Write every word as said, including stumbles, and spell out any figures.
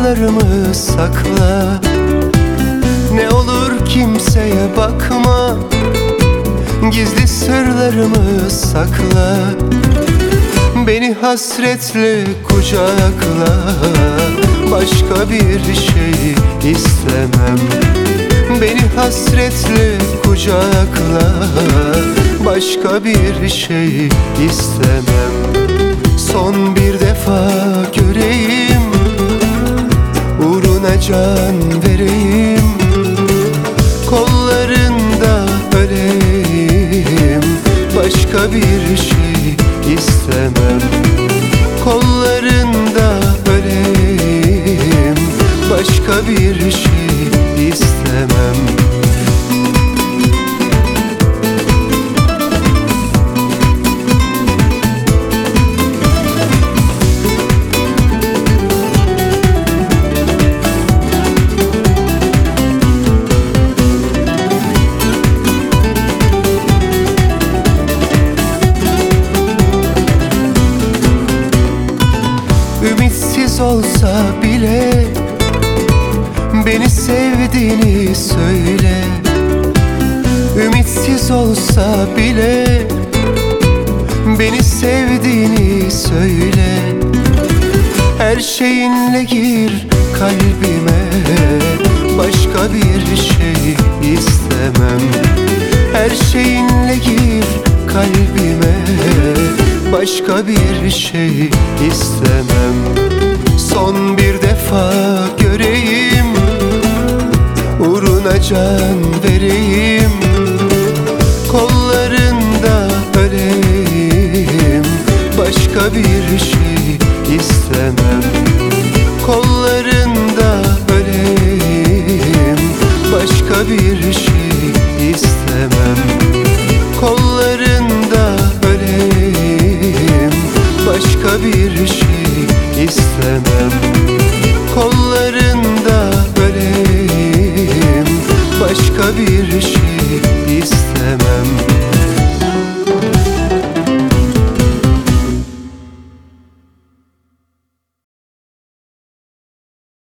sırlarımı sakla. Ne olur kimseye bakma, gizli sırlarımı sakla. Beni hasretle kucakla, başka bir şey istemem. Beni hasretle kucakla, başka bir şey istemem. Son bir defa göreyim, uğruna can vereyim, kollarında öleyim, başka bir şey istemem. Kollarında öleyim, başka bir şey istemem. Ümitsiz olsa bile beni sevdiğini söyle. Ümitsiz olsa bile beni sevdiğini söyle. Her şeyinle gir kalbime, başka bir şey istemem. Her şeyinle gir kalbime, başka bir şey istemem. Son bir defa göreyim, uğruna can vereyim, kollarında öleyim, başka bir